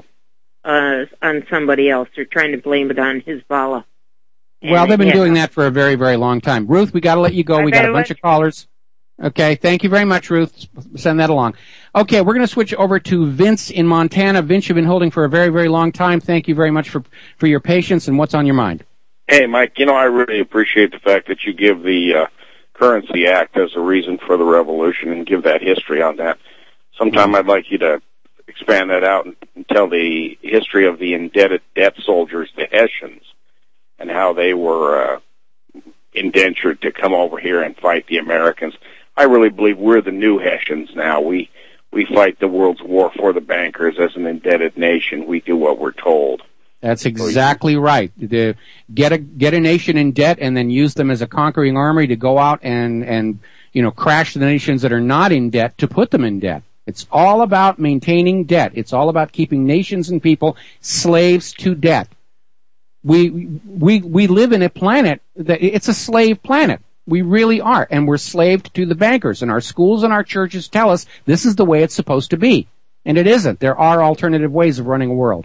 on somebody else. They're trying to blame it on Hezbollah. Well, they've been doing that for a very, very long time. Ruth, we got to let you go. We got a bunch of callers. Okay, thank you very much, Ruth. Send that along. Okay, we're going to switch over to Vince in Montana. Vince, you've been holding for a very, very long time. Thank you very much for your patience, and what's on your mind? Hey, Mike, I really appreciate the fact that you give the Currency Act as a reason for the revolution and give that history on that. Sometime I'd like you to expand that out and tell the history of the indebted debt soldiers, the Hessians, and how they were indentured to come over here and fight the Americans. I really believe we're the new Hessians now. We fight the world's war for the bankers as an indebted nation. We do what we're told. That's exactly right. Get a nation in debt and then use them as a conquering army to go out and crash the nations that are not in debt to put them in debt. It's all about maintaining debt. It's all about keeping nations and people slaves to debt. We live in a planet that it's a slave planet. We really are, and we're slaved to the bankers. And our schools and our churches tell us this is the way it's supposed to be, and it isn't. There are alternative ways of running a world.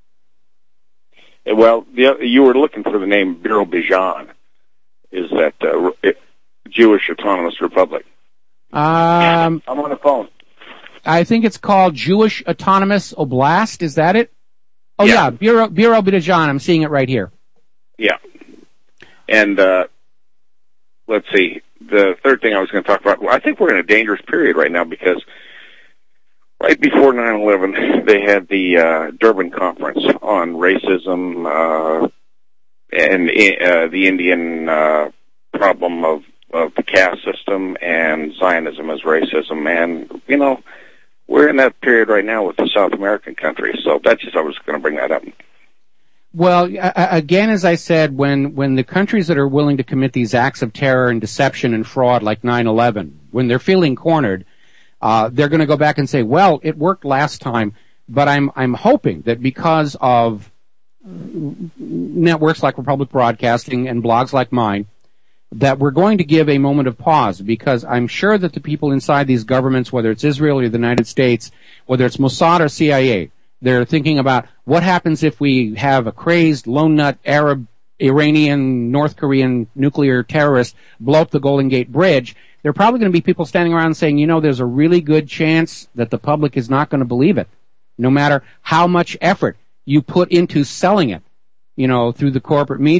Well, you were looking for the name Azerbaijan. Is that Jewish Autonomous Republic? I'm on the phone. I think it's called Jewish Autonomous Oblast. Is that it? Oh yeah, Azerbaijan. I'm seeing it right here. Yeah. And let's see. The third thing I was going to talk about. Well, I think we're in a dangerous period right now because right before 9/11, they had the Durban Conference on racism and the Indian problem of the caste system and Zionism as racism. And, we're in that period right now with the South American countries. So that's just, I was going to bring that up. Well, again, as I said, when the countries that are willing to commit these acts of terror and deception and fraud like 9/11, when they're feeling cornered, they're going to go back and say, well, it worked last time, but I'm hoping that because of networks like Republic Broadcasting and blogs like mine, that we're going to give a moment of pause, because I'm sure that the people inside these governments, whether it's Israel or the United States, whether it's Mossad or CIA, they're thinking about what happens if we have a crazed, lone nut Arab, Iranian, North Korean nuclear terrorist blow up the Golden Gate Bridge. There are probably going to be people standing around saying, there's a really good chance that the public is not going to believe it, no matter how much effort you put into selling it, through the corporate media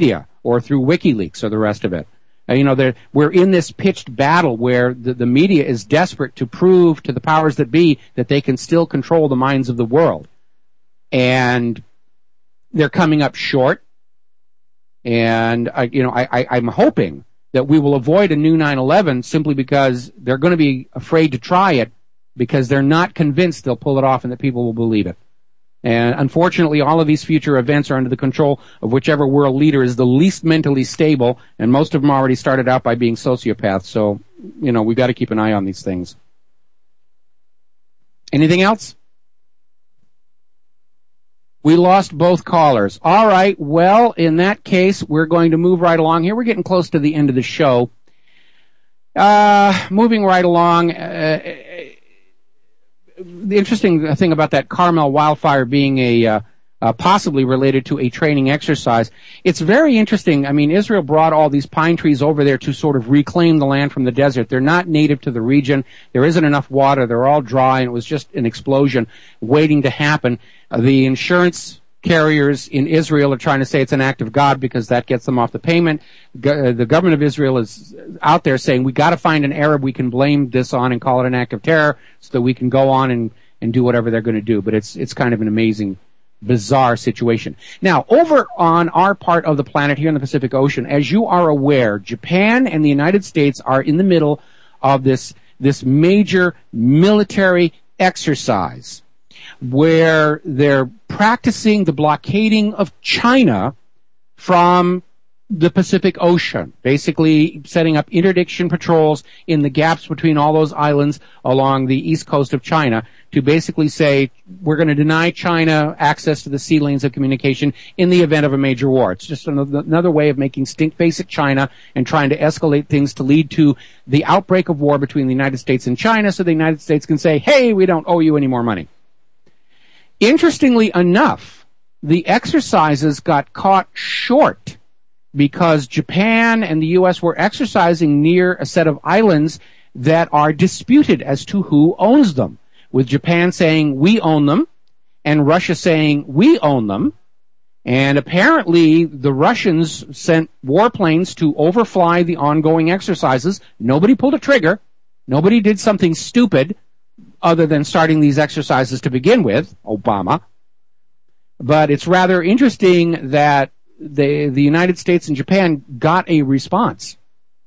or through WikiLeaks or the rest of it. We're in this pitched battle where the media is desperate to prove to the powers that be that they can still control the minds of the world. And they're coming up short. And, I'm hoping that we will avoid a new 9/11 simply because they're going to be afraid to try it because they're not convinced they'll pull it off and that people will believe it. And unfortunately, all of these future events are under the control of whichever world leader is the least mentally stable, and most of them already started out by being sociopaths. So, we've got to keep an eye on these things. Anything else? We lost both callers. All right, well, in that case, we're going to move right along here. We're getting close to the end of the show. Moving right along, the interesting thing about that Carmel wildfire being possibly related to a training exercise, it's very interesting. I mean, Israel brought all these pine trees over there to sort of reclaim the land from the desert. They're not native to the region. There isn't enough water. They're all dry, and it was just an explosion waiting to happen. The insurance carriers in Israel are trying to say it's an act of God because that gets them off the payment. The government of Israel is out there saying we got to find an Arab we can blame this on and call it an act of terror so that we can go on and do whatever they're going to do. But it's kind of an amazing, bizarre situation. Now, over on our part of the planet here in the Pacific Ocean, as you are aware, Japan and the United States are in the middle of this major military exercise where they're practicing the blockading of China from the Pacific Ocean, basically setting up interdiction patrols in the gaps between all those islands along the east coast of China to basically say we're going to deny China access to the sea lanes of communication in the event of a major war. It's just another way of making stink face at China and trying to escalate things to lead to the outbreak of war between the United States and China so the United States can say, hey, we don't owe you any more money. Interestingly enough, the exercises got caught short because Japan and the U.S. were exercising near a set of islands that are disputed as to who owns them, with Japan saying we own them and Russia saying we own them. And apparently the Russians sent warplanes to overfly the ongoing exercises. Nobody pulled a trigger. Nobody did something stupid other than starting these exercises to begin with, Obama. But it's rather interesting that the United States and Japan got a response,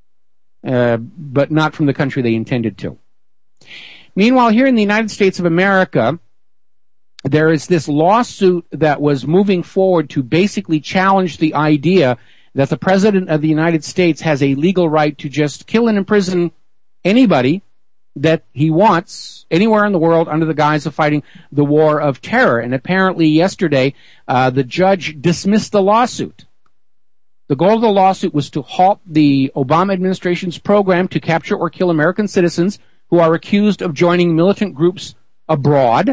but not from the country they intended to. Meanwhile, here in the United States of America, there is this lawsuit that was moving forward to basically challenge the idea that the President of the United States has a legal right to just kill and imprison anybody that he wants anywhere in the world under the guise of fighting the war of terror. And apparently yesterday, the judge dismissed the lawsuit. The goal of the lawsuit was to halt the Obama administration's program to capture or kill American citizens who are accused of joining militant groups abroad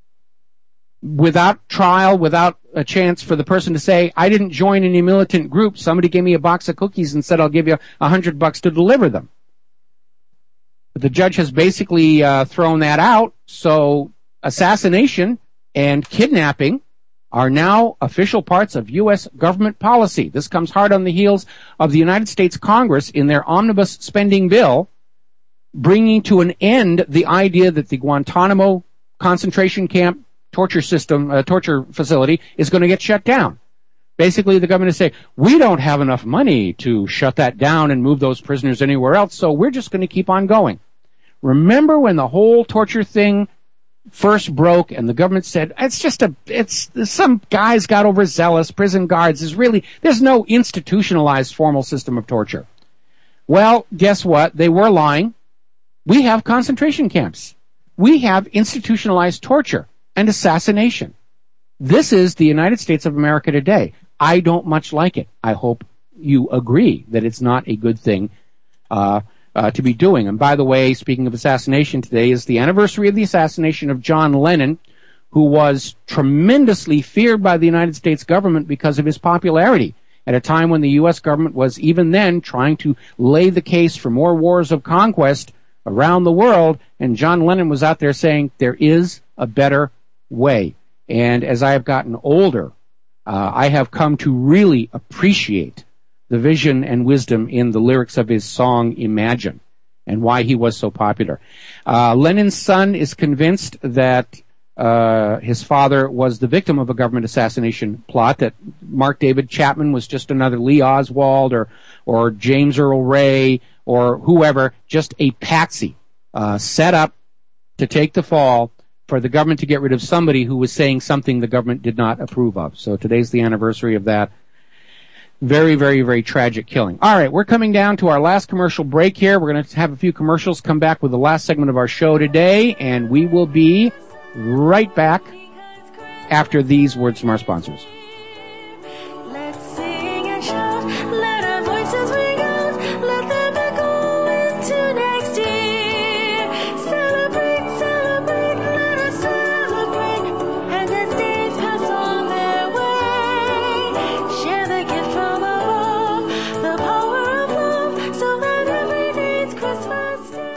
without trial, without a chance for the person to say, I didn't join any militant group. Somebody gave me a box of cookies and said, I'll give you $100 to deliver them. But the judge has basically thrown that out, so assassination and kidnapping are now official parts of U.S. government policy. This comes hard on the heels of the United States Congress in their omnibus spending bill, bringing to an end the idea that the Guantanamo concentration camp torture facility is going to get shut down. Basically, the government is saying, we don't have enough money to shut that down and move those prisoners anywhere else, so we're just going to keep on going. Remember when the whole torture thing first broke and the government said, some guys got overzealous, prison guards, there's no institutionalized formal system of torture. Well, guess what? They were lying. We have concentration camps. We have institutionalized torture and assassination. This is the United States of America today. I don't much like it. I hope you agree that it's not a good thing to be doing. And by the way, speaking of assassination, today is the anniversary of the assassination of John Lennon, who was tremendously feared by the United States government because of his popularity at a time when the U.S. government was even then trying to lay the case for more wars of conquest around the world, and John Lennon was out there saying, there is a better way. And as I have gotten older, I have come to really appreciate the vision and wisdom in the lyrics of his song Imagine, and why he was so popular. Lenin's son is convinced that his father was the victim of a government assassination plot, that Mark David Chapman was just another Lee Oswald or James Earl Ray or whoever, just a patsy set up to take the fall for the government to get rid of somebody who was saying something the government did not approve of. So today's the anniversary of that very, very, very tragic killing. All right, we're coming down to our last commercial break here. We're going to have a few commercials, come back with the last segment of our show today, and we will be right back after these words from our sponsors. Let's sing and shout, let our voices ring out, let them echo into next year. Celebrate, celebrate, let us celebrate, and as days pass on their way, share the gift from above, the power of love, so that every day's Christmas Day.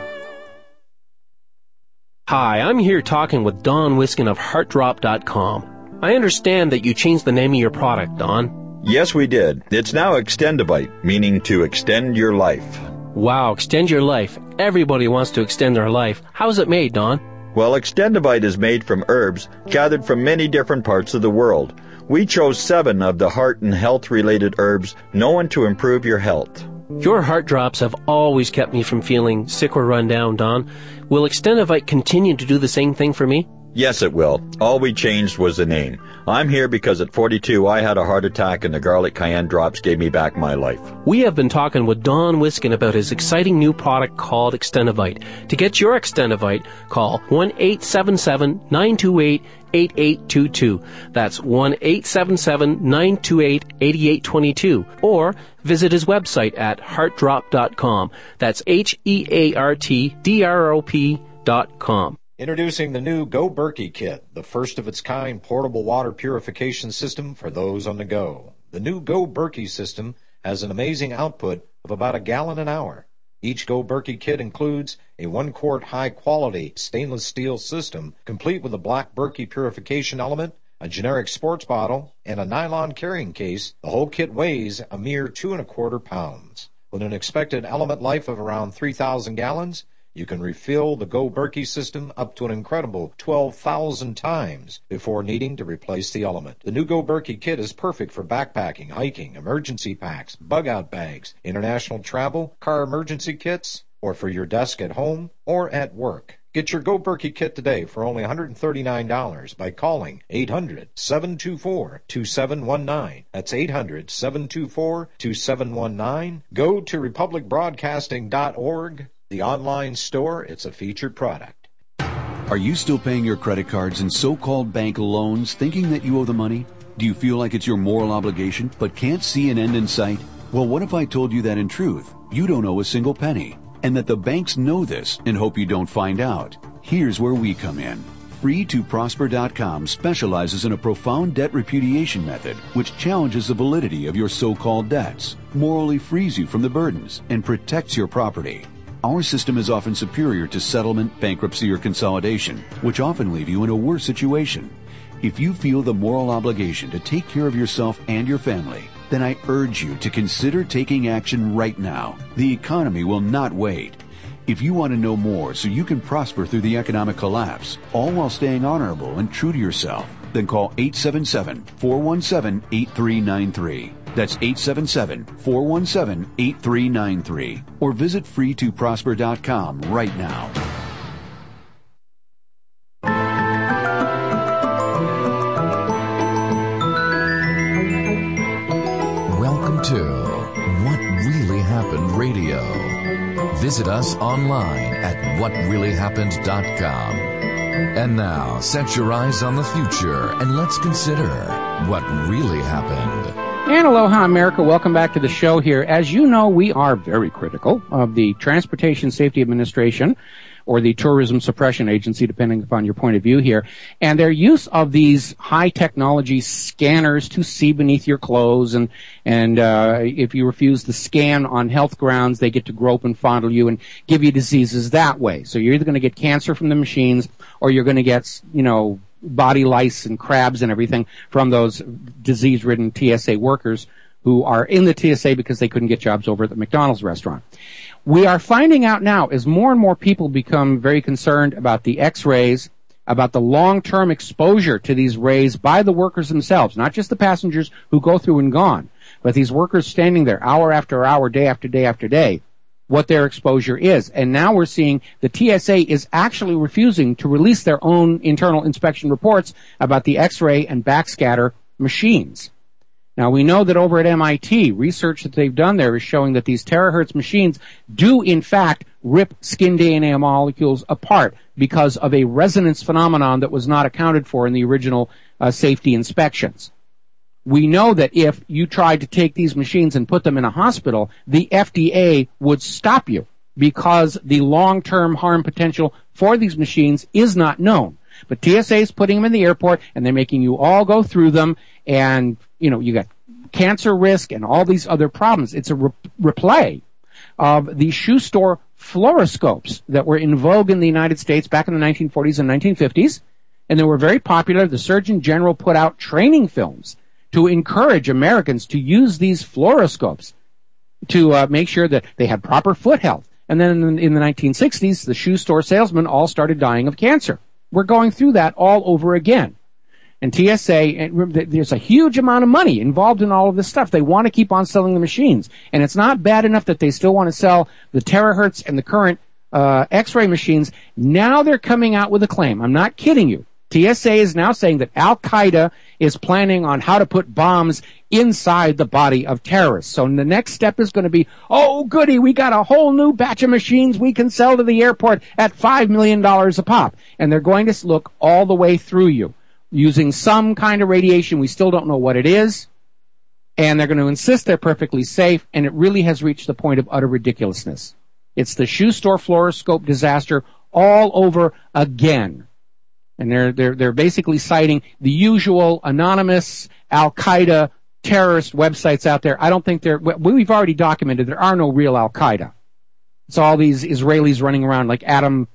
Hi, I'm here talking with Don Wiskin of HeartDrop.com. I understand that you changed the name of your product, Don. Yes, we did. It's now Extendivite, meaning to extend your life. Wow, extend your life. Everybody wants to extend their life. How's it made, Don? Well, Extendivite is made from herbs gathered from many different parts of the world. We chose 7 of the heart and health-related herbs known to improve your health. Your heart drops have always kept me from feeling sick or run down, Don. Will Extendivite continue to do the same thing for me? Yes, it will. All we changed was the name. I'm here because at 42 I had a heart attack and the garlic cayenne drops gave me back my life. We have been talking with Don Wiskin about his exciting new product called Extendivite. To get your Extendivite, call 1-877-928-8822. That's 1-877-928-8822. Or visit his website at heartdrop.com. That's HeartDrop.com. Introducing the new Go Berkey Kit, the first of its kind portable water purification system for those on the go. The new Go Berkey system has an amazing output of about a gallon an hour. Each Go Berkey kit includes a 1-quart high-quality stainless steel system, complete with a black Berkey purification element, a generic sports bottle, and a nylon carrying case. The whole kit weighs a mere 2¼ pounds. With an expected element life of around 3,000 gallons, you can refill the Go Berkey system up to an incredible 12,000 times before needing to replace the element. The new Go Berkey kit is perfect for backpacking, hiking, emergency packs, bug-out bags, international travel, car emergency kits, or for your desk at home or at work. Get your Go Berkey kit today for only $139 by calling 800-724-2719. That's 800-724-2719. Go to republicbroadcasting.org. The online store, it's a featured product. Are you still paying your credit cards and so-called bank loans thinking that you owe the money? Do you feel like it's your moral obligation but can't see an end in sight? Well, what if I told you that in truth, you don't owe a single penny, and that the banks know this and hope you don't find out? Here's where we come in. Free2Prosper.com specializes in a profound debt repudiation method which challenges the validity of your so-called debts, morally frees you from the burdens, and protects your property. Our system is often superior to settlement, bankruptcy, or consolidation, which often leave you in a worse situation. If you feel the moral obligation to take care of yourself and your family, then I urge you to consider taking action right now. The economy will not wait. If you want to know more so you can prosper through the economic collapse, all while staying honorable and true to yourself, then call 877-417-8393. That's 877-417-8393. Or visit free2prosper.com right now. Welcome to What Really Happened Radio. Visit us online at whatreallyhappened.com. And now, set your eyes on the future and let's consider what really happened. And aloha, America. Welcome back to the show here. As you know, we are very critical of the Transportation Safety Administration, or the Tourism Suppression Agency, depending upon your point of view here, and their use of these high technology scanners to see beneath your clothes, and if you refuse the scan on health grounds, they get to grope and fondle you and give you diseases that way. So you're either going to get cancer from the machines, or you're going to get, body lice and crabs and everything from those disease-ridden TSA workers who are in the TSA because they couldn't get jobs over at the McDonald's restaurant. We are finding out now as more and more people become very concerned about the X-rays, about the long-term exposure to these rays by the workers themselves, not just the passengers who go through and gone, but these workers standing there hour after hour, day after day after day, what their exposure is. And now we're seeing the TSA is actually refusing to release their own internal inspection reports about the X-ray and backscatter machines. Now, we know that over at MIT, research that they've done there is showing that these terahertz machines do, in fact, rip skin DNA molecules apart because of a resonance phenomenon that was not accounted for in the original safety inspections. We know that if you tried to take these machines and put them in a hospital, the FDA would stop you because the long-term harm potential for these machines is not known. But TSA is putting them in the airport, and they're making you all go through them, and, you know, you got cancer risk and all these other problems. It's a replay of the shoe store fluoroscopes that were in vogue in the United States back in the 1940s and 1950s, and they were very popular. The Surgeon General put out training films to encourage Americans to use these fluoroscopes to make sure that they had proper foot health. And then in the 1960s, the shoe store salesmen all started dying of cancer. We're going through that all over again. And TSA, there's a huge amount of money involved in all of this stuff. They want to keep on selling the machines. And it's not bad enough that they still want to sell the terahertz and the current X-ray machines. Now they're coming out with a claim. I'm not kidding you. TSA is now saying that Al-Qaeda is planning on how to put bombs inside the body of terrorists. So the next step is going to be, oh, goody, we got a whole new batch of machines we can sell to the airport at $5 million a pop. And they're going to look all the way through you using some kind of radiation. We still don't know what it is. And they're going to insist they're perfectly safe. And it really has reached the point of utter ridiculousness. It's the shoe store fluoroscope disaster all over again. And they're basically citing the usual anonymous Al-Qaeda terrorist websites out there. I don't think we've already documented there are no real Al-Qaeda. It's all these Israelis running around like Adam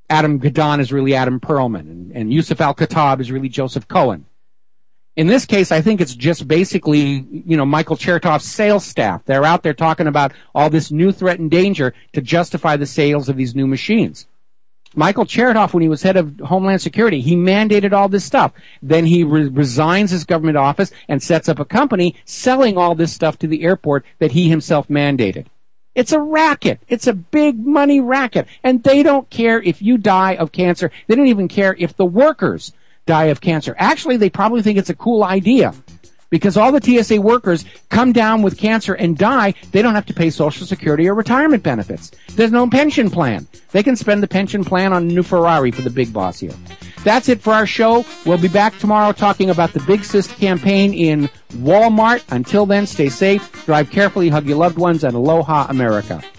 Gadon is really Adam Perlman, and Yusuf Al-Khattab is really Joseph Cohen. In this case, I think it's just basically, Michael Chertoff's sales staff. They're out there talking about all this new threat and danger to justify the sales of these new machines. Michael Chertoff, when he was head of Homeland Security, he mandated all this stuff. Then he resigns his government office and sets up a company selling all this stuff to the airport that he himself mandated. It's a racket. It's a big money racket. And they don't care if you die of cancer. They don't even care if the workers die of cancer. Actually, they probably think it's a cool idea. Because all the TSA workers come down with cancer and die, they don't have to pay Social Security or retirement benefits. There's no pension plan. They can spend the pension plan on a new Ferrari for the big boss here. That's it for our show. We'll be back tomorrow talking about the Big Cyst campaign in Walmart. Until then, stay safe, drive carefully, hug your loved ones, and aloha, America.